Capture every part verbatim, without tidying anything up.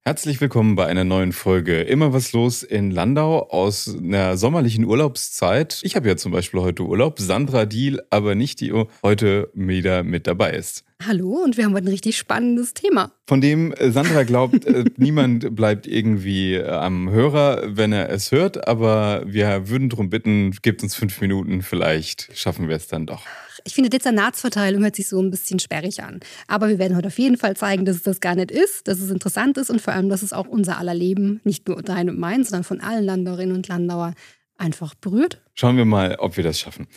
Herzlich willkommen bei einer neuen Folge Immer was los in Landau aus einer sommerlichen Urlaubszeit. Ich habe ja zum Beispiel heute Urlaub, Sandra Diehl, aber nicht die heute wieder mit dabei ist. Hallo, und wir haben heute ein richtig spannendes Thema. Von dem Sandra glaubt, niemand bleibt irgendwie am Hörer, wenn er es hört, aber wir würden darum bitten, gebt uns fünf Minuten, vielleicht schaffen wir es dann doch. Ich finde, Dezernatsverteilung hört sich so ein bisschen sperrig an. Aber wir werden heute auf jeden Fall zeigen, dass es das gar nicht ist, dass es interessant ist und vor allem, dass es auch unser aller Leben, nicht nur dein und mein, sondern von allen Landauerinnen und Landauer einfach berührt. Schauen wir mal, ob wir das schaffen.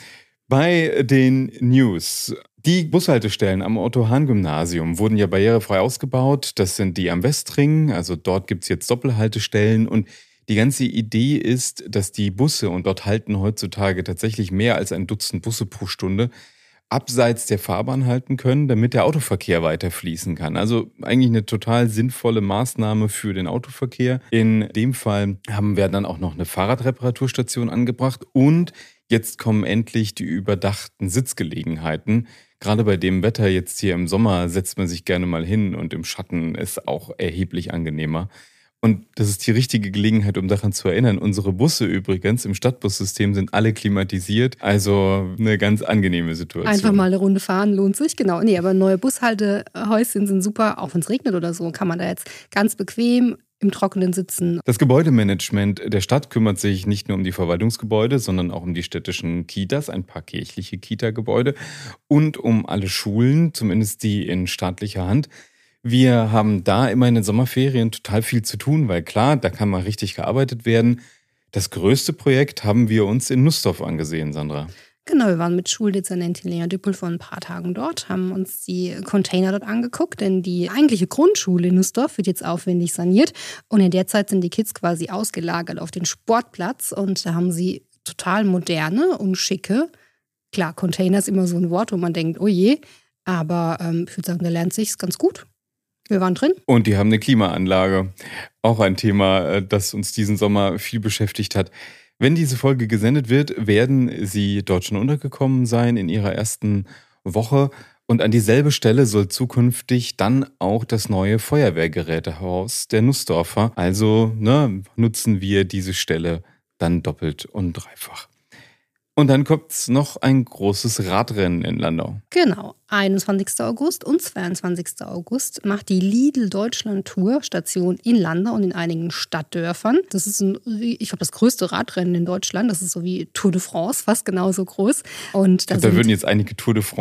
Bei den News. Die Bushaltestellen am Otto-Hahn-Gymnasium wurden ja barrierefrei ausgebaut. Das sind die am Westring, also dort gibt es jetzt Doppelhaltestellen und die ganze Idee ist, dass die Busse, und dort halten heutzutage tatsächlich mehr als ein Dutzend Busse pro Stunde, abseits der Fahrbahn halten können, damit der Autoverkehr weiter fließen kann. Also eigentlich eine total sinnvolle Maßnahme für den Autoverkehr. In dem Fall haben wir dann auch noch eine Fahrradreparaturstation angebracht und jetzt kommen endlich die überdachten Sitzgelegenheiten. Gerade bei dem Wetter jetzt hier im Sommer setzt man sich gerne mal hin und im Schatten ist auch erheblich angenehmer. Und das ist die richtige Gelegenheit, um daran zu erinnern. Unsere Busse übrigens im Stadtbussystem sind alle klimatisiert. Also eine ganz angenehme Situation. Einfach mal eine Runde fahren lohnt sich, genau. Nee, aber neue Bushaltehäuschen sind super. Auch wenn es regnet oder so, kann man da jetzt ganz bequem im Trockenen sitzen. Das Gebäudemanagement der Stadt kümmert sich nicht nur um die Verwaltungsgebäude, sondern auch um die städtischen Kitas, ein paar kirchliche Kita-Gebäude und um alle Schulen, zumindest die in staatlicher Hand. Wir haben da immer in den Sommerferien total viel zu tun, weil klar, da kann mal richtig gearbeitet werden. Das größte Projekt haben wir uns in Nussdorf angesehen, Sandra. Genau, wir waren mit Schuldezernentin Lea Düppel vor ein paar Tagen dort, haben uns die Container dort angeguckt, denn die eigentliche Grundschule in Nussdorf wird jetzt aufwendig saniert und in der Zeit sind die Kids quasi ausgelagert auf den Sportplatz und da haben sie total moderne und schicke, klar, Container ist immer so ein Wort, wo man denkt, oh je, aber ähm, ich würde sagen, da lernt sich's ganz gut. Wir waren drin. Und die haben eine Klimaanlage. Auch ein Thema, das uns diesen Sommer viel beschäftigt hat. Wenn diese Folge gesendet wird, werden sie dort schon untergekommen sein in ihrer ersten Woche. Und an dieselbe Stelle soll zukünftig dann auch das neue Feuerwehrgerätehaus der Nussdorfer. Also ne, nutzen wir diese Stelle dann doppelt und dreifach. Und dann kommt noch ein großes Radrennen in Landau. Genau, einundzwanzigsten August und zweiundzwanzigsten August macht die Lidl Deutschland Tour Station in Landau und in einigen Stadtdörfern. Das ist, ein, ich glaube, das größte Radrennen in Deutschland. Das ist so wie Tour de France, fast genauso groß. Und da, da sind, würden jetzt einige Tour de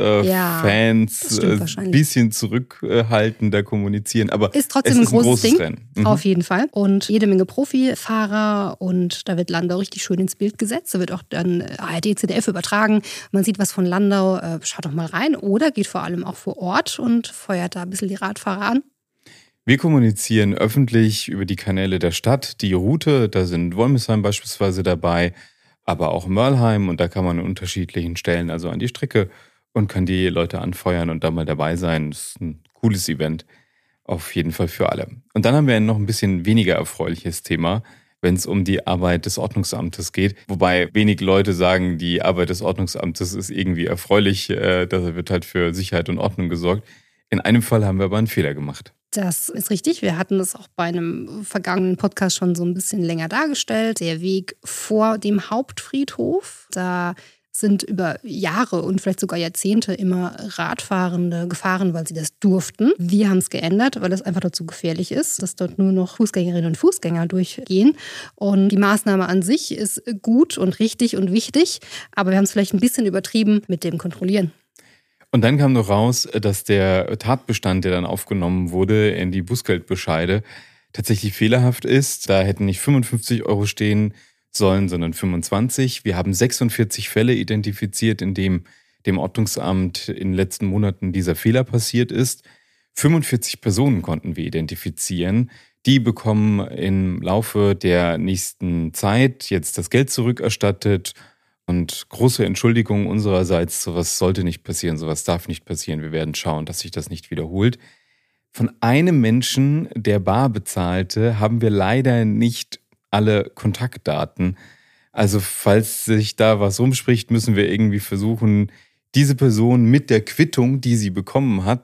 France-Fans äh, ja, ein bisschen zurückhaltender kommunizieren. Aber ist trotzdem es ein ist großes, ein großes Ding, Rennen. Mhm. Auf jeden Fall. Und jede Menge Profifahrer und da wird Landau richtig schön ins Bild gesetzt. Da wird auch dann A R D, Z D F übertragen. Man sieht was von Landau. Äh, schaut doch mal rein. Oder geht vor allem auch vor Ort und feuert da ein bisschen die Radfahrer an. Wir kommunizieren öffentlich über die Kanäle der Stadt. Die Route, da sind Wolmisheim beispielsweise dabei, aber auch Mörlheim. Und da kann man an unterschiedlichen Stellen also an die Strecke und kann die Leute anfeuern und da mal dabei sein. Das ist ein cooles Event. Auf jeden Fall für alle. Und dann haben wir noch ein bisschen weniger erfreuliches Thema, wenn es um die Arbeit des Ordnungsamtes geht. Wobei wenig Leute sagen, die Arbeit des Ordnungsamtes ist irgendwie erfreulich. Da wird halt für Sicherheit und Ordnung gesorgt. In einem Fall haben wir aber einen Fehler gemacht. Das ist richtig. Wir hatten das auch bei einem vergangenen Podcast schon so ein bisschen länger dargestellt. Der Weg vor dem Hauptfriedhof, da sind über Jahre und vielleicht sogar Jahrzehnte immer Radfahrende gefahren, weil sie das durften. Wir haben es geändert, weil es einfach dort zu gefährlich ist, dass dort nur noch Fußgängerinnen und Fußgänger durchgehen. Und die Maßnahme an sich ist gut und richtig und wichtig, aber wir haben es vielleicht ein bisschen übertrieben mit dem Kontrollieren. Und dann kam noch raus, dass der Tatbestand, der dann aufgenommen wurde in die Bußgeldbescheide, tatsächlich fehlerhaft ist. Da hätten nicht fünfundfünfzig Euro stehen sollen, sondern fünfundzwanzig. Wir haben sechsundvierzig Fälle identifiziert, in dem dem Ordnungsamt in den letzten Monaten dieser Fehler passiert ist. fünfundvierzig Personen konnten wir identifizieren. Die bekommen im Laufe der nächsten Zeit jetzt das Geld zurückerstattet. Und große Entschuldigung unsererseits, sowas sollte nicht passieren, sowas darf nicht passieren. Wir werden schauen, dass sich das nicht wiederholt. Von einem Menschen, der bar bezahlte, haben wir leider nicht alle Kontaktdaten. Also falls sich da was rumspricht, müssen wir irgendwie versuchen, diese Person mit der Quittung, die sie bekommen hat,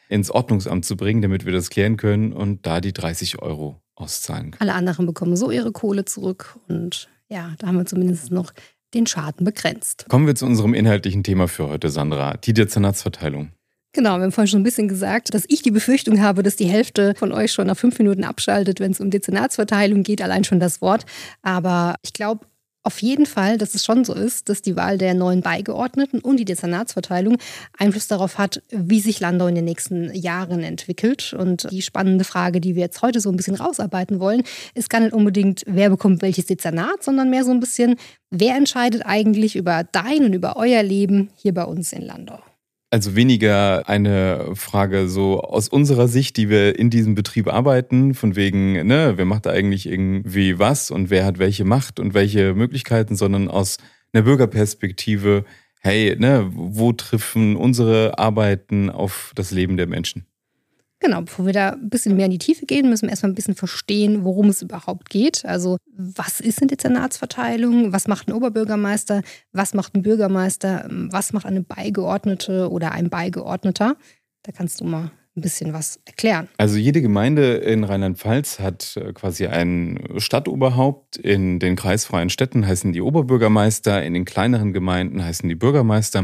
ins Ordnungsamt zu bringen, damit wir das klären können und da die dreißig Euro auszahlen können. Alle anderen bekommen so ihre Kohle zurück und ja, da haben wir zumindest noch den Schaden begrenzt. Kommen wir zu unserem inhaltlichen Thema für heute, Sandra, die Dezernatsverteilung. Genau, wir haben vorhin schon ein bisschen gesagt, dass ich die Befürchtung habe, dass die Hälfte von euch schon nach fünf Minuten abschaltet, wenn es um Dezernatsverteilung geht, allein schon das Wort. Aber ich glaube auf jeden Fall, dass es schon so ist, dass die Wahl der neuen Beigeordneten und die Dezernatsverteilung Einfluss darauf hat, wie sich Landau in den nächsten Jahren entwickelt. Und die spannende Frage, die wir jetzt heute so ein bisschen rausarbeiten wollen, ist gar nicht unbedingt, wer bekommt welches Dezernat, sondern mehr so ein bisschen, wer entscheidet eigentlich über dein und über euer Leben hier bei uns in Landau. Also weniger eine Frage so aus unserer Sicht, die wir in diesem Betrieb arbeiten, von wegen, ne, wer macht da eigentlich irgendwie was und wer hat welche Macht und welche Möglichkeiten, sondern aus einer Bürgerperspektive, hey, ne, wo treffen unsere Arbeiten auf das Leben der Menschen? Genau, bevor wir da ein bisschen mehr in die Tiefe gehen, müssen wir erstmal ein bisschen verstehen, worum es überhaupt geht. Also was ist eine Dezernatsverteilung? Was macht ein Oberbürgermeister? Was macht ein Bürgermeister? Was macht eine Beigeordnete oder ein Beigeordneter? Da kannst du mal ein bisschen was erklären. Also jede Gemeinde in Rheinland-Pfalz hat quasi ein Stadtoberhaupt. In den kreisfreien Städten heißen die Oberbürgermeister, in den kleineren Gemeinden heißen die Bürgermeister.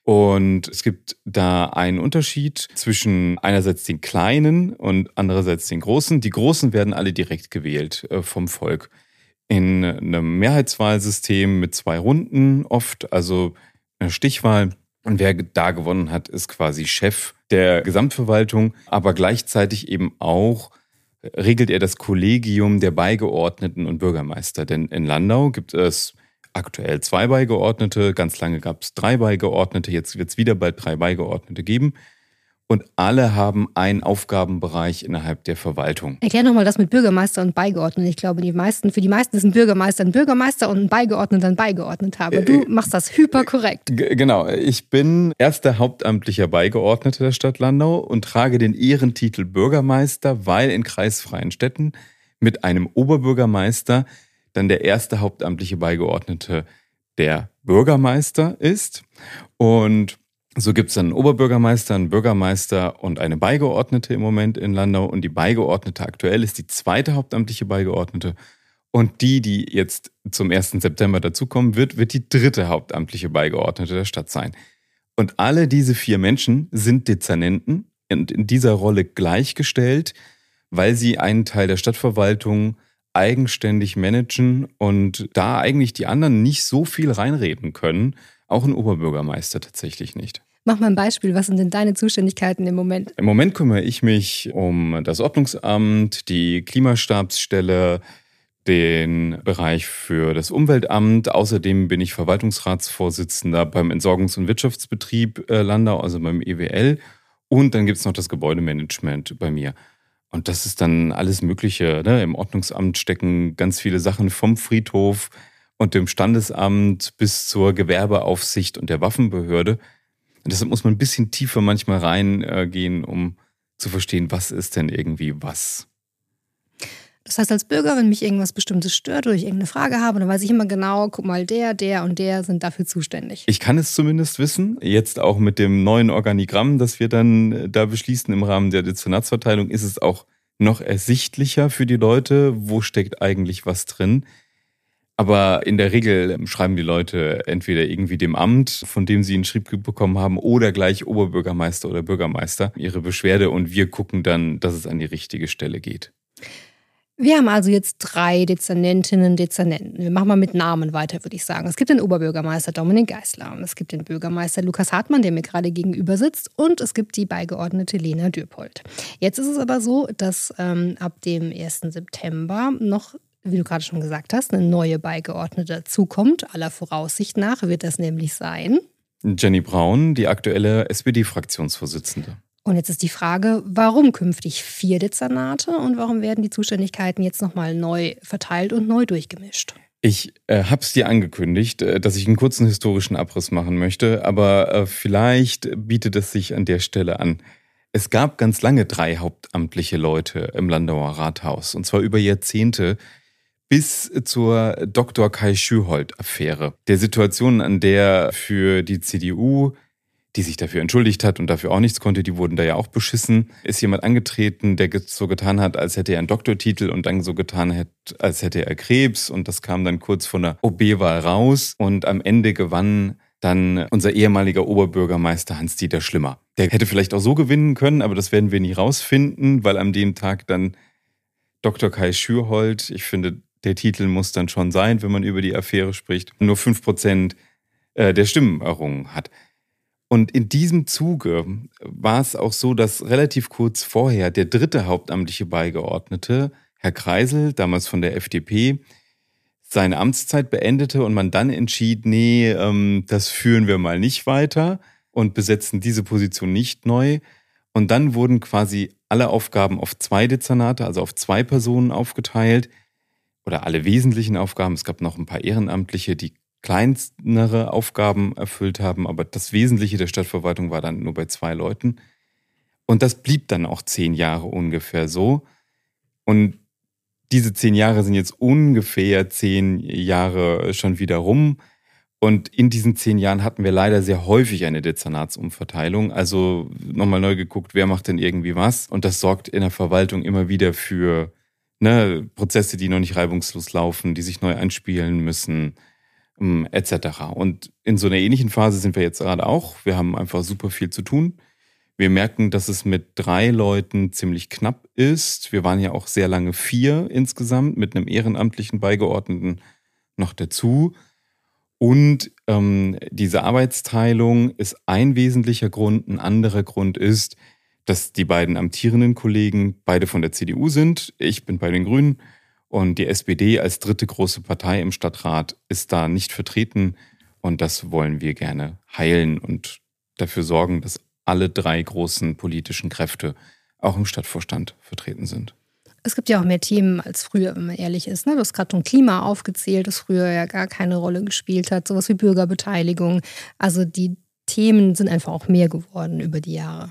Und es gibt da einen Unterschied zwischen einerseits den Kleinen und andererseits den Großen. Die Großen werden alle direkt gewählt vom Volk. In einem Mehrheitswahlsystem mit zwei Runden oft, also eine Stichwahl. Und wer da gewonnen hat, ist quasi Chef der Gesamtverwaltung. Aber gleichzeitig eben auch regelt er das Kollegium der Beigeordneten und Bürgermeister. Denn in Landau gibt es aktuell zwei Beigeordnete, ganz lange gab es drei Beigeordnete, jetzt wird es wieder bald drei Beigeordnete geben. Und alle haben einen Aufgabenbereich innerhalb der Verwaltung. Erklär nochmal das mit Bürgermeister und Beigeordneten. Ich glaube, die meisten, für die meisten ist ein Bürgermeister ein Bürgermeister und ein Beigeordneter ein Beigeordneter. Aber du machst das hyperkorrekt. G- genau, ich bin erster hauptamtlicher Beigeordneter der Stadt Landau und trage den Ehrentitel Bürgermeister, weil in kreisfreien Städten mit einem Oberbürgermeister dann der erste hauptamtliche Beigeordnete der Bürgermeister ist. Und so gibt es dann einen Oberbürgermeister, einen Bürgermeister und eine Beigeordnete im Moment in Landau. Und die Beigeordnete aktuell ist die zweite hauptamtliche Beigeordnete. Und die, die jetzt zum ersten September dazukommen wird, wird die dritte hauptamtliche Beigeordnete der Stadt sein. Und alle diese vier Menschen sind Dezernenten und in dieser Rolle gleichgestellt, weil sie einen Teil der Stadtverwaltung eigenständig managen und da eigentlich die anderen nicht so viel reinreden können. Auch ein Oberbürgermeister tatsächlich nicht. Mach mal ein Beispiel, was sind denn deine Zuständigkeiten im Moment? Im Moment kümmere ich mich um das Ordnungsamt, die Klimastabsstelle, den Bereich für das Umweltamt. Außerdem bin ich Verwaltungsratsvorsitzender beim Entsorgungs- und Wirtschaftsbetrieb Landau, also beim E W L. Und dann gibt es noch das Gebäudemanagement bei mir. Und das ist dann alles Mögliche. Ne? Im Ordnungsamt stecken ganz viele Sachen vom Friedhof und dem Standesamt bis zur Gewerbeaufsicht und der Waffenbehörde. Und deshalb muss man ein bisschen tiefer manchmal reingehen, um zu verstehen, was ist denn irgendwie was. Das heißt, als Bürger, wenn mich irgendwas Bestimmtes stört oder ich irgendeine Frage habe, dann weiß ich immer genau, guck mal, der, der und der sind dafür zuständig. Ich kann es zumindest wissen. Jetzt auch mit dem neuen Organigramm, das wir dann da beschließen im Rahmen der Dezernatsverteilung, ist es auch noch ersichtlicher für die Leute, wo steckt eigentlich was drin. Aber in der Regel schreiben die Leute entweder irgendwie dem Amt, von dem sie einen Schrieb bekommen haben, oder gleich Oberbürgermeister oder Bürgermeister ihre Beschwerde und wir gucken dann, dass es an die richtige Stelle geht. Wir haben also jetzt drei Dezernentinnen und Dezernenten. Wir machen mal mit Namen weiter, würde ich sagen. Es gibt den Oberbürgermeister Dominik Geisler, es gibt den Bürgermeister Lukas Hartmann, der mir gerade gegenüber sitzt, und es gibt die Beigeordnete Lena Dürpold. Jetzt ist es aber so, dass ähm, ab dem ersten September noch, wie du gerade schon gesagt hast, eine neue Beigeordnete dazukommt. Aller Voraussicht nach wird das nämlich sein Jenny Braun, die aktuelle S P D-Fraktionsvorsitzende. Und jetzt ist die Frage, warum künftig vier Dezernate und warum werden die Zuständigkeiten jetzt nochmal neu verteilt und neu durchgemischt? Ich äh, habe es dir angekündigt, äh, dass ich einen kurzen historischen Abriss machen möchte, aber äh, vielleicht bietet es sich an der Stelle an. Es gab ganz lange drei hauptamtliche Leute im Landauer Rathaus, und zwar über Jahrzehnte, bis zur Doktor Kai Schüholdt-Affäre. Der Situation, an der für die C D U die sich dafür entschuldigt hat und dafür auch nichts konnte. Die wurden da ja auch beschissen. Ist jemand angetreten, der so getan hat, als hätte er einen Doktortitel und dann so getan hat, als hätte er Krebs. Und das kam dann kurz von der O B-Wahl raus. Und am Ende gewann dann unser ehemaliger Oberbürgermeister Hans-Dieter Schlimmer. Der hätte vielleicht auch so gewinnen können, aber das werden wir nie rausfinden, weil an dem Tag dann Doktor Kai Schürholt, ich finde, der Titel muss dann schon sein, wenn man über die Affäre spricht, nur fünf Prozent der Stimmen errungen hat. Und in diesem Zuge war es auch so, dass relativ kurz vorher der dritte hauptamtliche Beigeordnete, Herr Kreisel, damals von der F D P, seine Amtszeit beendete und man dann entschied, nee, ähm, das führen wir mal nicht weiter und besetzen diese Position nicht neu. Und dann wurden quasi alle Aufgaben auf zwei Dezernate, also auf zwei Personen aufgeteilt oder alle wesentlichen Aufgaben. Es gab noch ein paar Ehrenamtliche, die kleinere Aufgaben erfüllt haben, aber das Wesentliche der Stadtverwaltung war dann nur bei zwei Leuten. Und das blieb dann auch zehn Jahre ungefähr so. Und diese zehn Jahre sind jetzt ungefähr zehn Jahre schon wieder rum. Und in diesen zehn Jahren hatten wir leider sehr häufig eine Dezernatsumverteilung. Also nochmal neu geguckt, wer macht denn irgendwie was. Und das sorgt in der Verwaltung immer wieder für ne, Prozesse, die noch nicht reibungslos laufen, die sich neu einspielen müssen, et cetera. Und in so einer ähnlichen Phase sind wir jetzt gerade auch. Wir haben einfach super viel zu tun. Wir merken, dass es mit drei Leuten ziemlich knapp ist. Wir waren ja auch sehr lange vier insgesamt, mit einem ehrenamtlichen Beigeordneten noch dazu. Und ähm, diese Arbeitsteilung ist ein wesentlicher Grund. Ein anderer Grund ist, dass die beiden amtierenden Kollegen beide von der C D U sind. Ich bin bei den Grünen. Und die S P D als dritte große Partei im Stadtrat ist da nicht vertreten. Und das wollen wir gerne heilen und dafür sorgen, dass alle drei großen politischen Kräfte auch im Stadtvorstand vertreten sind. Es gibt ja auch mehr Themen als früher, wenn man ehrlich ist. Du hast gerade schon Klima aufgezählt, das früher ja gar keine Rolle gespielt hat. Sowas wie Bürgerbeteiligung. Also die Themen sind einfach auch mehr geworden über die Jahre.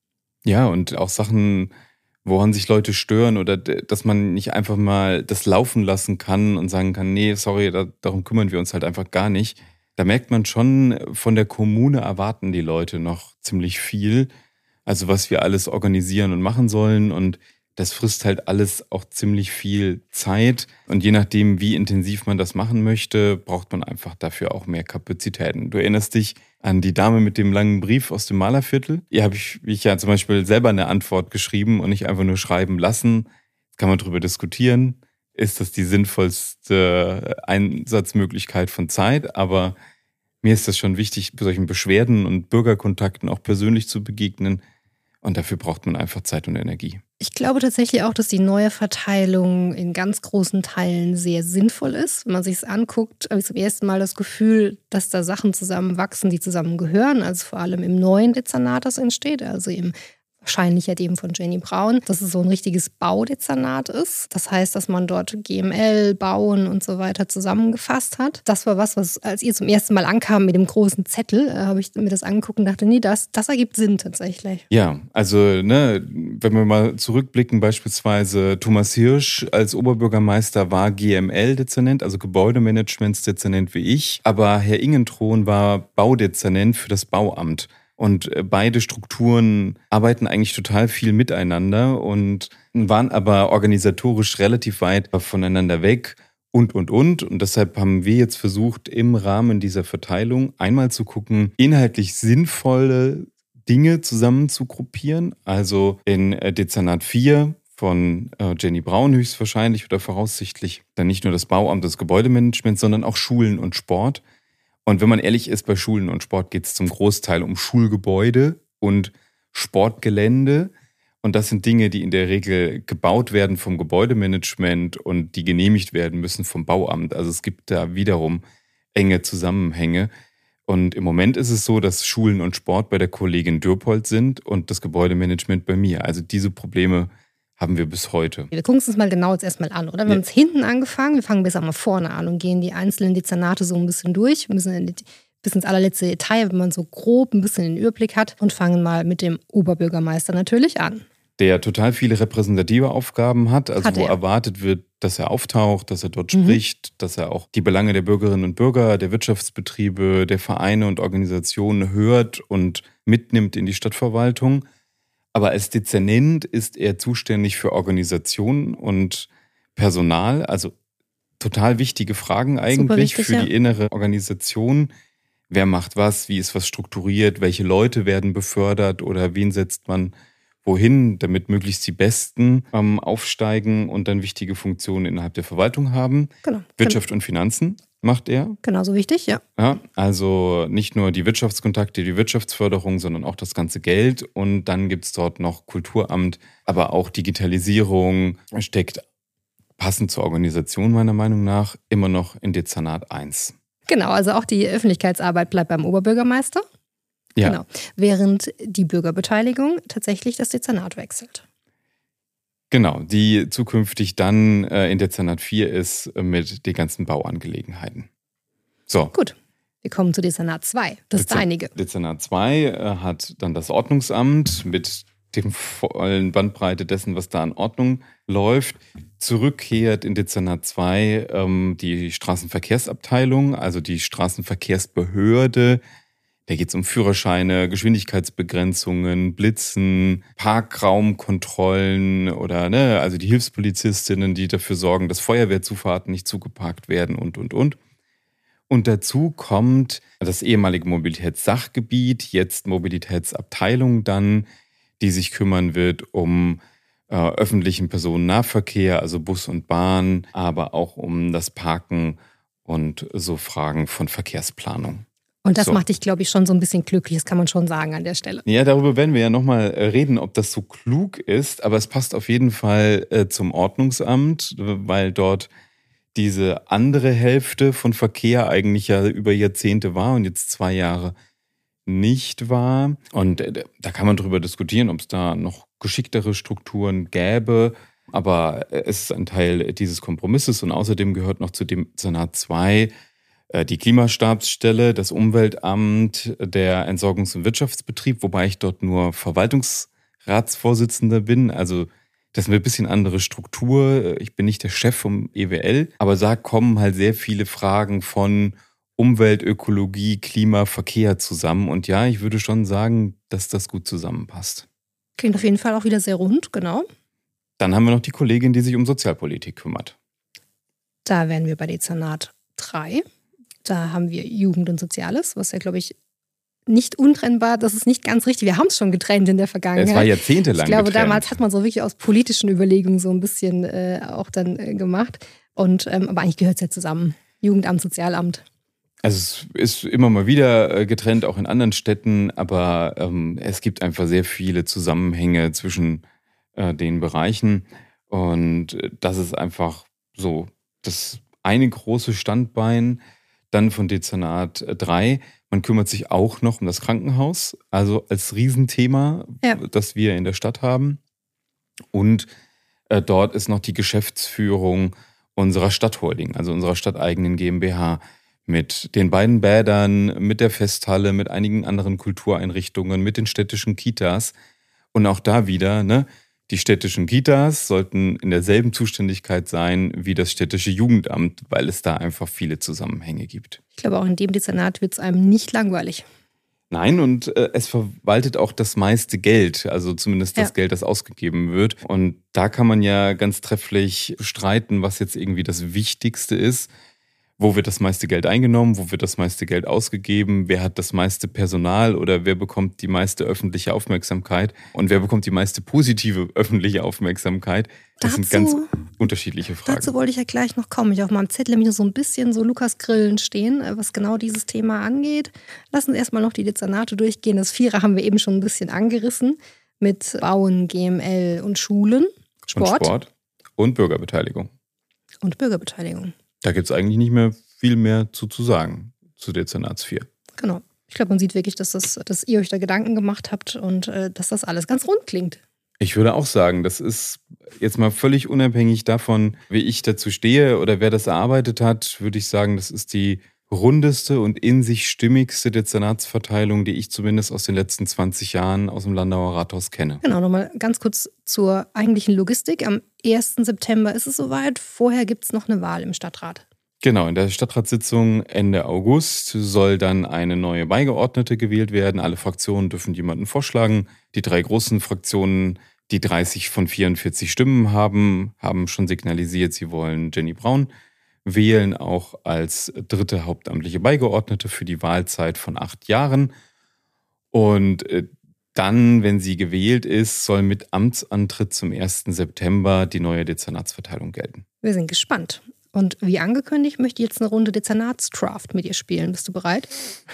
Ja, und auch Sachen, woran sich Leute stören oder dass man nicht einfach mal das laufen lassen kann und sagen kann, nee, sorry, da, darum kümmern wir uns halt einfach gar nicht. Da merkt man schon, von der Kommune erwarten die Leute noch ziemlich viel. Also was wir alles organisieren und machen sollen und das frisst halt alles auch ziemlich viel Zeit. Und je nachdem, wie intensiv man das machen möchte, braucht man einfach dafür auch mehr Kapazitäten. Du erinnerst dich an die Dame mit dem langen Brief aus dem Malerviertel? Hier habe ich, ich ja zum Beispiel selber eine Antwort geschrieben und nicht einfach nur schreiben lassen. Jetzt kann man darüber diskutieren. Ist das die sinnvollste Einsatzmöglichkeit von Zeit? Aber mir ist das schon wichtig, bei solchen Beschwerden und Bürgerkontakten auch persönlich zu begegnen. Und dafür braucht man einfach Zeit und Energie. Ich glaube tatsächlich auch, dass die neue Verteilung in ganz großen Teilen sehr sinnvoll ist. Wenn man sich es anguckt, habe ich zum ersten Mal das Gefühl, dass da Sachen zusammenwachsen, die zusammengehören. Also vor allem im neuen Dezernat, das entsteht, also im wahrscheinlich ja dem von Jenny Braun, dass es so ein richtiges Baudezernat ist. Das heißt, dass man dort G M L, Bauen und so weiter zusammengefasst hat. Das war was, was als ihr zum ersten Mal ankam mit dem großen Zettel, äh, habe ich mir das angeguckt und dachte, nee, das, das ergibt Sinn tatsächlich. Ja, also ne, wenn wir mal zurückblicken, beispielsweise Thomas Hirsch als Oberbürgermeister war G M L-Dezernent, also Gebäudemanagements-Dezernent wie ich, aber Herr Ingenthron war Baudezernent für das Bauamt. Und beide Strukturen arbeiten eigentlich total viel miteinander und waren aber organisatorisch relativ weit voneinander weg und, und, und. Und deshalb haben wir jetzt versucht, im Rahmen dieser Verteilung einmal zu gucken, inhaltlich sinnvolle Dinge zusammen zu gruppieren. Also in Dezernat vier von Jenny Braun höchstwahrscheinlich oder voraussichtlich dann nicht nur das Bauamt, das Gebäudemanagement, sondern auch Schulen und Sport. Und wenn man ehrlich ist, bei Schulen und Sport geht es zum Großteil um Schulgebäude und Sportgelände. Und das sind Dinge, die in der Regel gebaut werden vom Gebäudemanagement und die genehmigt werden müssen vom Bauamt. Also es gibt da wiederum enge Zusammenhänge. Und im Moment ist es so, dass Schulen und Sport bei der Kollegin Dürpold sind und das Gebäudemanagement bei mir. Also diese Probleme haben wir bis heute. Wir gucken uns das mal genau jetzt erstmal an, oder? Wir ja. haben jetzt hinten angefangen, wir fangen besser mal vorne an und gehen die einzelnen Dezernate so ein bisschen durch, ein bisschen, in, bis ins allerletzte Detail, wenn man so grob ein bisschen den Überblick hat und fangen mal mit dem Oberbürgermeister natürlich an. der total viele repräsentative Aufgaben hat, also Hat wo er. erwartet wird, dass er auftaucht, dass er dort Mhm. spricht, dass er auch die Belange der Bürgerinnen und Bürger, der Wirtschaftsbetriebe, der Vereine und Organisationen hört und mitnimmt in die Stadtverwaltung. Aber als Dezernent ist er zuständig für Organisation und Personal, also total wichtige Fragen eigentlich wichtig, für ja. die innere Organisation. Wer macht was, wie ist was strukturiert, welche Leute werden befördert oder wen setzt man wohin, damit möglichst die Besten ähm, aufsteigen und dann wichtige Funktionen innerhalb der Verwaltung haben. Genau. Wirtschaft und Finanzen macht er. Genauso wichtig, ja. Ja, also nicht nur die Wirtschaftskontakte, die Wirtschaftsförderung, sondern auch das ganze Geld. Und dann gibt es dort noch Kulturamt, aber auch Digitalisierung steckt passend zur Organisation meiner Meinung nach immer noch in Dezernat eins. Genau, also auch die Öffentlichkeitsarbeit bleibt beim Oberbürgermeister. Ja, Genau. Während die Bürgerbeteiligung tatsächlich das Dezernat wechselt. genau, die zukünftig dann äh, in Dezernat vier ist äh, mit den ganzen Bauangelegenheiten. So. Gut, wir kommen zu Dezernat zwei, das Dezer- deinige. Dezernat zwei äh, hat dann das Ordnungsamt mit dem vollen Bandbreite dessen, was da an Ordnung läuft. Zurückkehrt in Dezernat zwei ähm, die Straßenverkehrsabteilung, also die Straßenverkehrsbehörde. Da geht es um Führerscheine, Geschwindigkeitsbegrenzungen, Blitzen, Parkraumkontrollen oder ne, also die Hilfspolizistinnen, die dafür sorgen, dass Feuerwehrzufahrten nicht zugeparkt werden und, und, und. Und dazu kommt das ehemalige Mobilitätssachgebiet, jetzt Mobilitätsabteilung dann, die sich kümmern wird um äh, öffentlichen Personennahverkehr, also Bus und Bahn, aber auch um das Parken und so Fragen von Verkehrsplanung. Und das So. macht dich, glaube ich, schon so ein bisschen glücklich, das kann man schon sagen an der Stelle. Ja, darüber werden wir ja nochmal reden, ob das so klug ist, aber es passt auf jeden Fall äh, zum Ordnungsamt, weil dort diese andere Hälfte von Verkehr eigentlich ja über Jahrzehnte war und jetzt zwei Jahre nicht war. Und äh, da kann man drüber diskutieren, ob es da noch geschicktere Strukturen gäbe. Aber es ist ein Teil dieses Kompromisses und außerdem gehört noch zu dem Dezernat zwei äh, die Klimastabsstelle, das Umweltamt, der Entsorgungs- und Wirtschaftsbetrieb, wobei ich dort nur Verwaltungsratsvorsitzender bin. Also das ist eine bisschen andere Struktur. Ich bin nicht der Chef vom E W L, aber da kommen halt sehr viele Fragen von Umwelt, Ökologie, Klima, Verkehr zusammen. Und ja, ich würde schon sagen, dass das gut zusammenpasst. Klingt auf jeden Fall auch wieder sehr rund, genau. Dann haben wir noch die Kollegin, die sich um Sozialpolitik kümmert. Da wären wir bei Dezernat drei. Da haben wir Jugend und Soziales, was ja, glaube ich, nicht untrennbar, das ist nicht ganz richtig. Wir haben es schon getrennt in der Vergangenheit. Es war jahrzehntelang Ich glaube, getrennt. damals hat man so wirklich aus politischen Überlegungen so ein bisschen äh, auch dann äh, gemacht. Und, ähm, aber eigentlich gehört es ja zusammen. Jugendamt, Sozialamt. Also es ist immer mal wieder getrennt, auch in anderen Städten, aber ähm, es gibt einfach sehr viele Zusammenhänge zwischen äh, den Bereichen. Und das ist einfach so das eine große Standbein. Dann von Dezernat drei. Man kümmert sich auch noch um das Krankenhaus, also als Riesenthema, Ja. das wir in der Stadt haben. Und äh, dort ist noch die Geschäftsführung unserer Stadtholding, also unserer stadteigenen GmbH, mit den beiden Bädern, mit der Festhalle, mit einigen anderen Kultureinrichtungen, mit den städtischen Kitas. Und auch da wieder, ne, die städtischen Kitas sollten in derselben Zuständigkeit sein wie das städtische Jugendamt, weil es da einfach viele Zusammenhänge gibt. Ich glaube, auch in dem Dezernat wird es einem nicht langweilig. Nein, und äh, es verwaltet auch das meiste Geld, also zumindest das Ja. Geld, das ausgegeben wird. Und da kann man ja ganz trefflich streiten, was jetzt irgendwie das Wichtigste ist. Wo wird das meiste Geld eingenommen? Wo wird das meiste Geld ausgegeben? Wer hat das meiste Personal oder wer bekommt die meiste öffentliche Aufmerksamkeit? Und wer bekommt die meiste positive öffentliche Aufmerksamkeit? Das sind ganz Dazu- unterschiedliche Fragen. Dazu wollte ich ja gleich noch kommen. Ich habe auf meinem Zettel nämlich so ein bisschen so Lukas Grillen stehen, äh, was genau dieses Thema angeht. Lassen uns erstmal noch die Dezernate durchgehen. Das Vierer haben wir eben schon ein bisschen angerissen mit Bauen, G M L und Schulen, Sport Und Sport und Bürgerbeteiligung. und Bürgerbeteiligung. Da gibt es eigentlich nicht mehr viel mehr zu, zu sagen zu Dezernats vier. Genau. Ich glaube, man sieht wirklich, dass, das, dass ihr euch da Gedanken gemacht habt und äh, dass das alles ganz rund klingt. Ich würde auch sagen, das ist jetzt mal völlig unabhängig davon, wie ich dazu stehe oder wer das erarbeitet hat, würde ich sagen, das ist die rundeste und in sich stimmigste Dezernatsverteilung, die ich zumindest aus den letzten zwanzig Jahren aus dem Landauer Rathaus kenne. Genau, nochmal ganz kurz zur eigentlichen Logistik. Am ersten September ist es soweit. Vorher gibt es noch eine Wahl im Stadtrat. Genau, in der Stadtratssitzung Ende August soll dann eine neue Beigeordnete gewählt werden. Alle Fraktionen dürfen jemanden vorschlagen. Die drei großen Fraktionen, die dreißig von vierundvierzig Stimmen haben, haben schon signalisiert, sie wollen Jenny Braun wählen, auch als dritte hauptamtliche Beigeordnete für die Wahlzeit von acht Jahren. Und dann, wenn sie gewählt ist, soll mit Amtsantritt zum ersten September die neue Dezernatsverteilung gelten. Wir sind gespannt. Und wie angekündigt, möchte ich jetzt eine Runde Dezernatsdraft mit dir spielen. Bist du bereit?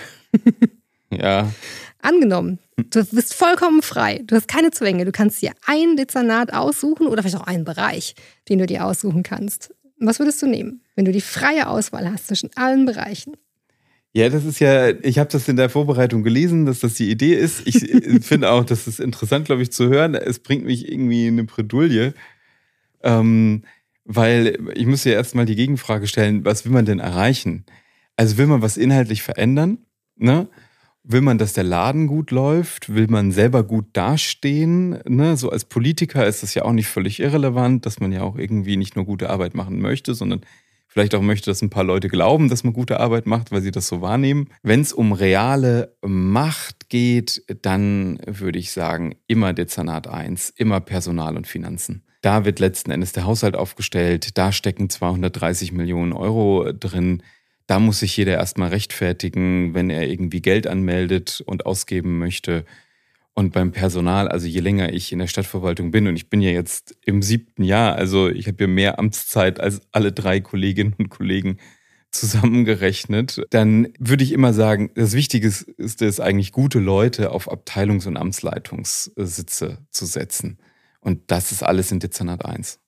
Ja. Angenommen, du bist vollkommen frei. Du hast keine Zwänge. Du kannst dir ein Dezernat aussuchen oder vielleicht auch einen Bereich, den du dir aussuchen kannst. Was würdest du nehmen, wenn du die freie Auswahl hast zwischen allen Bereichen? Ja, das ist ja, ich habe das in der Vorbereitung gelesen, dass das die Idee ist. Ich finde auch, das ist interessant, glaube ich, zu hören. Es bringt mich irgendwie in eine Bredouille. Ähm, Weil ich muss ja erstmal die Gegenfrage stellen, was will man denn erreichen? Also will man was inhaltlich verändern? Ne? Will man, dass der Laden gut läuft? Will man selber gut dastehen? Ne? So als Politiker ist das ja auch nicht völlig irrelevant, dass man ja auch irgendwie nicht nur gute Arbeit machen möchte, sondern vielleicht auch möchte, dass ein paar Leute glauben, dass man gute Arbeit macht, weil sie das so wahrnehmen. Wenn es um reale Macht geht, dann würde ich sagen, immer Dezernat eins, immer Personal und Finanzen. Da wird letzten Endes der Haushalt aufgestellt, da stecken zweihundertdreißig Millionen Euro drin. Da muss sich jeder erstmal rechtfertigen, wenn er irgendwie Geld anmeldet und ausgeben möchte. Und beim Personal, also je länger ich in der Stadtverwaltung bin, und ich bin ja jetzt im siebten Jahr, also ich habe ja mehr Amtszeit als alle drei Kolleginnen und Kollegen zusammengerechnet, dann würde ich immer sagen, das Wichtigste ist es eigentlich, gute Leute auf Abteilungs- und Amtsleitungssitze zu setzen. Und das ist alles in Dezernat eins.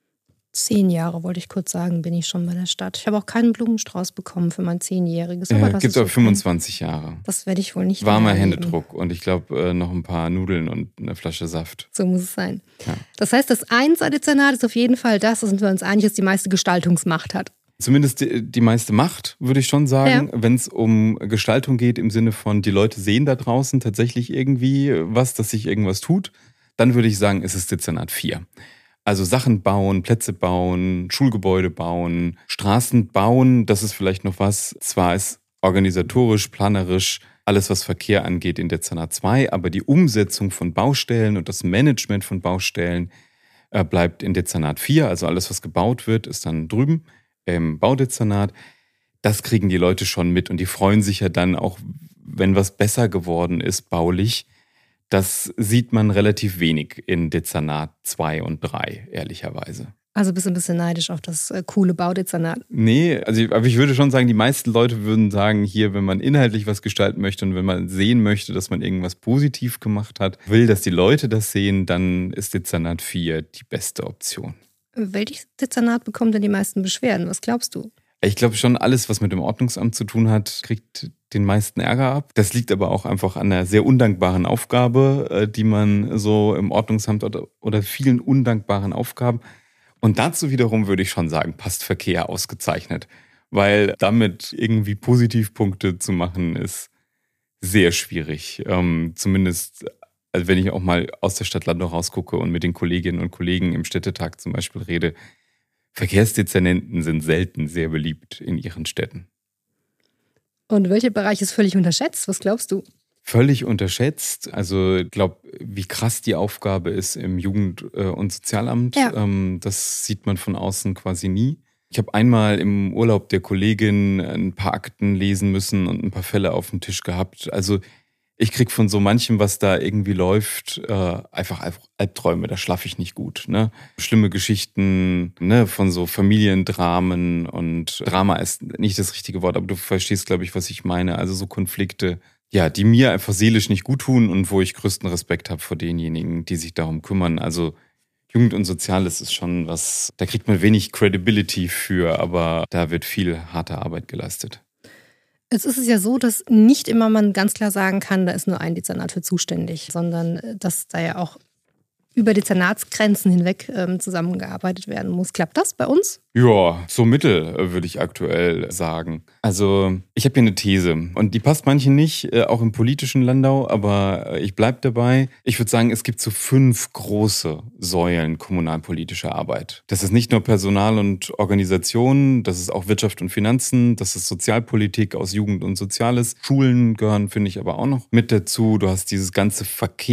Zehn Jahre, wollte ich kurz sagen, bin ich schon bei der Stadt. Ich habe auch keinen Blumenstrauß bekommen für mein Zehnjähriges. Es äh, gibt aber fünfundzwanzig Jahre. Das werde ich wohl nicht Warmer Händedruck und ich glaube noch ein paar Nudeln und eine Flasche Saft. So muss es sein. Ja. Das heißt, das Einser-Dezernat ist auf jeden Fall das, da sind wir uns einig, dass die meiste Gestaltungsmacht hat. Zumindest die, die meiste Macht, würde ich schon sagen, ja. Wenn es um Gestaltung geht, im Sinne von, die Leute sehen da draußen tatsächlich irgendwie was, dass sich irgendwas tut. Dann würde ich sagen, ist es Dezernat vier. Also Sachen bauen, Plätze bauen, Schulgebäude bauen, Straßen bauen, das ist vielleicht noch was. Zwar ist organisatorisch, planerisch alles, was Verkehr angeht, in Dezernat zwei, aber die Umsetzung von Baustellen und das Management von Baustellen äh, bleibt in Dezernat vier. Also alles, was gebaut wird, ist dann drüben im Baudezernat. Das kriegen die Leute schon mit und die freuen sich ja dann auch, wenn was besser geworden ist, baulich. Das sieht man relativ wenig in Dezernat zwei und drei, ehrlicherweise. Also bist du ein bisschen neidisch auf das äh, coole Baudezernat? Nee, also ich, aber ich würde schon sagen, die meisten Leute würden sagen, hier, wenn man inhaltlich was gestalten möchte und wenn man sehen möchte, dass man irgendwas positiv gemacht hat, will, dass die Leute das sehen, dann ist Dezernat vier die beste Option. Welches Dezernat bekommt denn die meisten Beschwerden? Was glaubst du? Ich glaube schon, alles, was mit dem Ordnungsamt zu tun hat, kriegt den meisten Ärger ab. Das liegt aber auch einfach an einer sehr undankbaren Aufgabe, die man so im Ordnungsamt oder, oder vielen undankbaren Aufgaben. Und dazu wiederum würde ich schon sagen, passt Verkehr ausgezeichnet. Weil damit irgendwie Positivpunkte zu machen, ist sehr schwierig. Ähm, zumindest, also wenn ich auch mal aus der Stadt Landau rausgucke und mit den Kolleginnen und Kollegen im Städtetag zum Beispiel rede, Verkehrsdezernenten sind selten sehr beliebt in ihren Städten. Und welcher Bereich ist völlig unterschätzt? Was glaubst du? Völlig unterschätzt. Also ich glaube, wie krass die Aufgabe ist im Jugend- und Sozialamt. Ja. Das sieht man von außen quasi nie. Ich habe einmal im Urlaub der Kollegin ein paar Akten lesen müssen und ein paar Fälle auf dem Tisch gehabt. Also ich krieg von so manchem, was da irgendwie läuft, äh, einfach Albträume, da schlafe ich nicht gut. Ne? Schlimme Geschichten, ne, von so Familiendramen, und Drama ist nicht das richtige Wort, aber du verstehst, glaube ich, was ich meine. Also so Konflikte, ja, die mir einfach seelisch nicht gut tun und wo ich größten Respekt habe vor denjenigen, die sich darum kümmern. Also Jugend und Soziales ist schon was, da kriegt man wenig Credibility für, aber da wird viel harte Arbeit geleistet. Jetzt ist es ja so, dass nicht immer man ganz klar sagen kann, da ist nur ein Dezernat für zuständig, sondern dass da ja auch über Dezernatsgrenzen hinweg ähm, zusammengearbeitet werden muss. Klappt das bei uns? Ja, so mittel, äh, würde ich aktuell sagen. Also, ich habe hier eine These und die passt manchen nicht, äh, auch im politischen Landau, aber äh, ich bleibe dabei. Ich würde sagen, es gibt so fünf große Säulen kommunalpolitischer Arbeit. Das ist nicht nur Personal und Organisation, das ist auch Wirtschaft und Finanzen, das ist Sozialpolitik aus Jugend und Soziales. Schulen gehören, finde ich, aber auch noch mit dazu. Du hast dieses ganze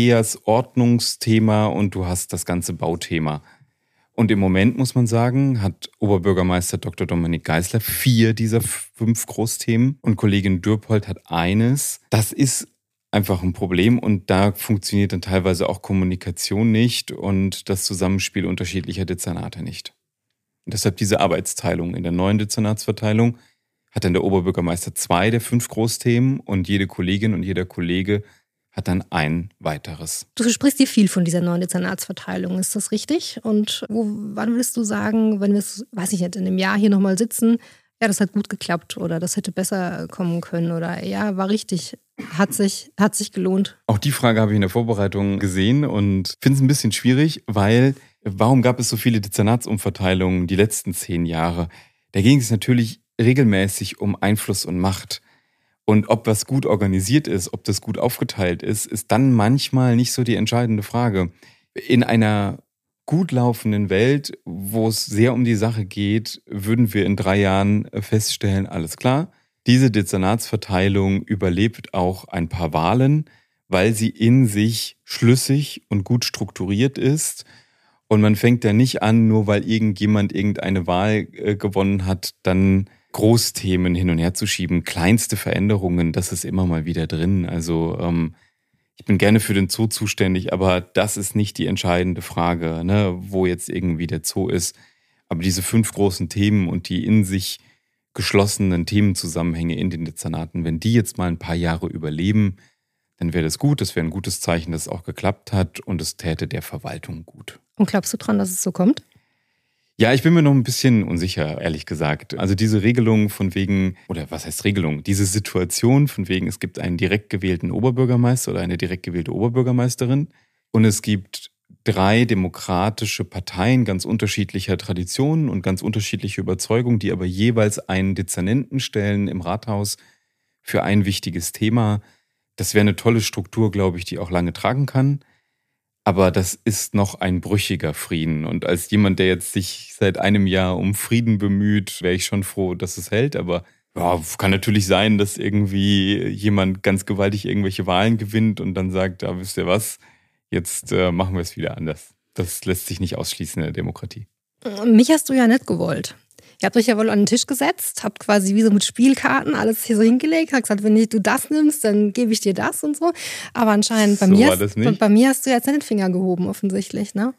Verkehrsordnungsthema und du hast das ganze Bauthema. Und im Moment, muss man sagen, hat Oberbürgermeister Doktor Dominik Geisler vier dieser fünf Großthemen und Kollegin Dürrpold hat eines. Das ist einfach ein Problem und da funktioniert dann teilweise auch Kommunikation nicht und das Zusammenspiel unterschiedlicher Dezernate nicht. Und deshalb diese Arbeitsteilung. In der neuen Dezernatsverteilung hat dann der Oberbürgermeister zwei der fünf Großthemen und jede Kollegin und jeder Kollege hat dann ein weiteres. Du sprichst dir viel von dieser neuen Dezernatsverteilung, ist das richtig? Und wo, wann würdest du sagen, wenn wir, weiß ich nicht, in einem Jahr hier nochmal sitzen, ja, das hat gut geklappt oder das hätte besser kommen können oder ja, war richtig, hat sich, hat sich gelohnt? Auch die Frage habe ich in der Vorbereitung gesehen und finde es ein bisschen schwierig, weil warum gab es so viele Dezernatsumverteilungen die letzten zehn Jahre? Da ging es natürlich regelmäßig um Einfluss und Macht. Und ob was gut organisiert ist, ob das gut aufgeteilt ist, ist dann manchmal nicht so die entscheidende Frage. In einer gut laufenden Welt, wo es sehr um die Sache geht, würden wir in drei Jahren feststellen, alles klar, diese Dezernatsverteilung überlebt auch ein paar Wahlen, weil sie in sich schlüssig und gut strukturiert ist. Und man fängt ja nicht an, nur weil irgendjemand irgendeine Wahl äh, gewonnen hat, dann Großthemen hin und her zu schieben, kleinste Veränderungen, das ist immer mal wieder drin. Also ähm, ich bin gerne für den Zoo zuständig, aber das ist nicht die entscheidende Frage, ne, wo jetzt irgendwie der Zoo ist. Aber diese fünf großen Themen und die in sich geschlossenen Themenzusammenhänge in den Dezernaten, wenn die jetzt mal ein paar Jahre überleben, dann wäre das gut, das wäre ein gutes Zeichen, dass es auch geklappt hat und es täte der Verwaltung gut. Und glaubst du dran, dass es so kommt? Ja, ich bin mir noch ein bisschen unsicher, ehrlich gesagt. Also diese Regelung von wegen, oder was heißt Regelung? Diese Situation von wegen, es gibt einen direkt gewählten Oberbürgermeister oder eine direkt gewählte Oberbürgermeisterin und es gibt drei demokratische Parteien ganz unterschiedlicher Traditionen und ganz unterschiedliche Überzeugungen, die aber jeweils einen Dezernenten stellen im Rathaus für ein wichtiges Thema. Das wäre eine tolle Struktur, glaube ich, die auch lange tragen kann. Aber das ist noch ein brüchiger Frieden. Und als jemand, der jetzt sich seit einem Jahr um Frieden bemüht, wäre ich schon froh, dass es hält. Aber ja, kann natürlich sein, dass irgendwie jemand ganz gewaltig irgendwelche Wahlen gewinnt und dann sagt, da wisst ihr was, jetzt äh, machen wir es wieder anders. Das lässt sich nicht ausschließen in der Demokratie. Mich hast du ja nicht gewollt. Ihr habt euch ja wohl an den Tisch gesetzt, habt quasi wie so mit Spielkarten alles hier so hingelegt, habt gesagt, wenn du das nimmst, dann gebe ich dir das und so. Aber anscheinend bei, so mir, war das nicht. Hast, bei mir hast du jetzt den Finger gehoben, offensichtlich, ne?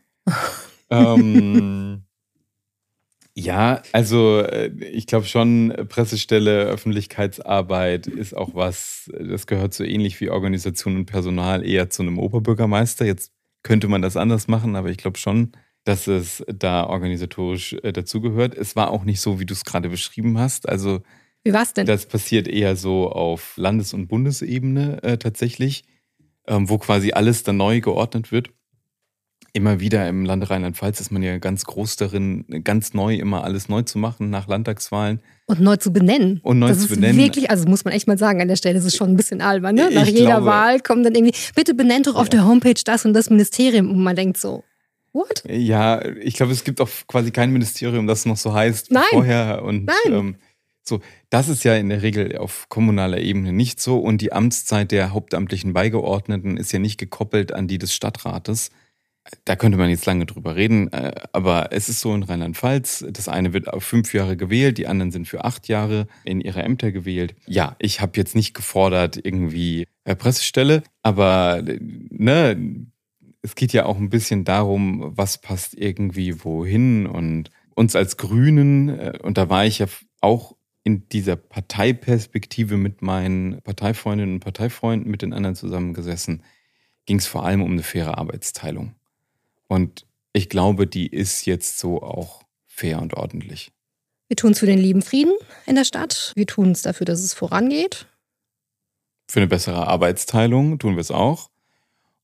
Ähm, ja, also ich glaube schon, Pressestelle, Öffentlichkeitsarbeit ist auch was, das gehört so ähnlich wie Organisation und Personal eher zu einem Oberbürgermeister. Jetzt könnte man das anders machen, aber ich glaube schon, dass es da organisatorisch äh, dazugehört. Es war auch nicht so, wie du es gerade beschrieben hast. Also wie war's denn? Das passiert eher so auf Landes- und Bundesebene äh, tatsächlich, ähm, wo quasi alles dann neu geordnet wird. Immer wieder im Lande Rheinland-Pfalz ist man ja ganz groß darin, ganz neu immer alles neu zu machen nach Landtagswahlen. Und neu zu benennen. Und neu das zu ist benennen. Wirklich, also muss man echt mal sagen, an der Stelle ist es schon ein bisschen albern. Ne? Nach Ich jeder glaube, Wahl kommt dann irgendwie, bitte benennt doch auf der Homepage das und das Ministerium. Und man denkt so, what? Ja, ich glaube, es gibt auch quasi kein Ministerium, das noch so heißt wie Nein. vorher. Und Nein. Ähm, so, das ist ja in der Regel auf kommunaler Ebene nicht so. Und die Amtszeit der hauptamtlichen Beigeordneten ist ja nicht gekoppelt an die des Stadtrates. Da könnte man jetzt lange drüber reden, aber es ist so in Rheinland-Pfalz, das eine wird auf fünf Jahre gewählt, die anderen sind für acht Jahre in ihre Ämter gewählt. Ja, ich habe jetzt nicht gefordert irgendwie Pressestelle, aber ne, es geht ja auch ein bisschen darum, was passt irgendwie wohin und uns als Grünen, und da war ich ja auch in dieser Parteiperspektive mit meinen Parteifreundinnen und Parteifreunden, mit den anderen zusammengesessen, ging es vor allem um eine faire Arbeitsteilung. Und ich glaube, die ist jetzt so auch fair und ordentlich. Wir tun es für den lieben Frieden in der Stadt. Wir tun es dafür, dass es vorangeht. Für eine bessere Arbeitsteilung tun wir es auch.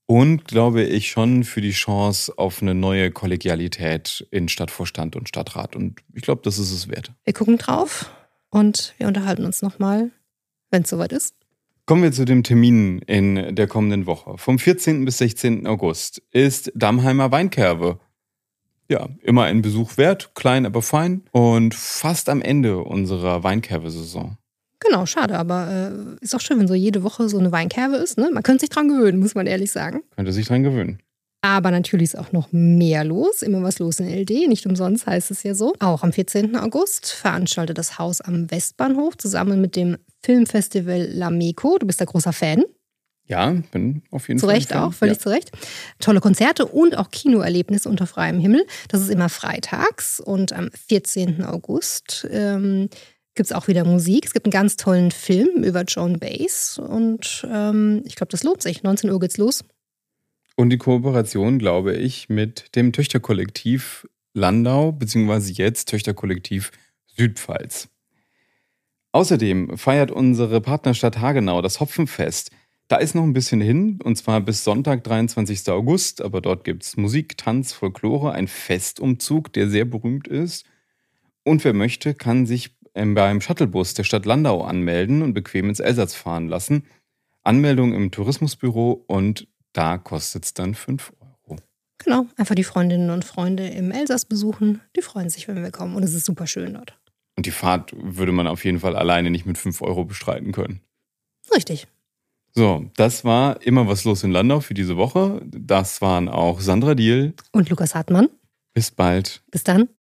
Und, glaube ich, schon für die Chance auf eine neue Kollegialität in Stadtvorstand und Stadtrat. Und ich glaube, das ist es wert. Wir gucken drauf und wir unterhalten uns nochmal, wenn es soweit ist. Kommen wir zu dem Termin in der kommenden Woche. Vom vierzehnten bis sechzehnten August ist Dammheimer Weinkerve. Ja, immer ein Besuch wert, klein, aber fein. Und fast am Ende unserer Weinkerve-Saison. Genau, schade, aber äh, ist auch schön, wenn so jede Woche so eine Weinkerve ist. Ne? Man könnte sich dran gewöhnen, muss man ehrlich sagen. Könnte sich dran gewöhnen. Aber natürlich ist auch noch mehr los. Immer was los in L D. Nicht umsonst heißt es ja so. Auch am vierzehnten August veranstaltet das Haus am Westbahnhof zusammen mit dem Filmfestival Lameco. Du bist da großer Fan. Ja, bin auf jeden zu Fall. Recht auch, völlig ja. zu Recht. Tolle Konzerte und auch Kinoerlebnisse unter freiem Himmel. Das ist immer freitags. Und am vierzehnten August ähm, gibt es auch wieder Musik. Es gibt einen ganz tollen Film über Joan Baez. Und ähm, ich glaube, das lohnt sich. neunzehn Uhr geht's los. Und die Kooperation, glaube ich, mit dem Töchterkollektiv Landau, beziehungsweise jetzt Töchterkollektiv Südpfalz. Außerdem feiert unsere Partnerstadt Hagenau das Hopfenfest. Da ist noch ein bisschen hin, und zwar bis Sonntag, dreiundzwanzigsten August. Aber dort gibt es Musik, Tanz, Folklore, ein Festumzug, der sehr berühmt ist. Und wer möchte, kann sich beim Shuttlebus der Stadt Landau anmelden und bequem ins Elsass fahren lassen. Anmeldung im Tourismusbüro und da kostet es dann fünf Euro. Genau, einfach die Freundinnen und Freunde im Elsass besuchen. Die freuen sich, wenn wir kommen, und es ist super schön dort. Und die Fahrt würde man auf jeden Fall alleine nicht mit fünf Euro bestreiten können. Richtig. So, das war immer was los in Landau für diese Woche. Das waren auch Sandra Diehl und Lukas Hartmann. Bis bald. Bis dann.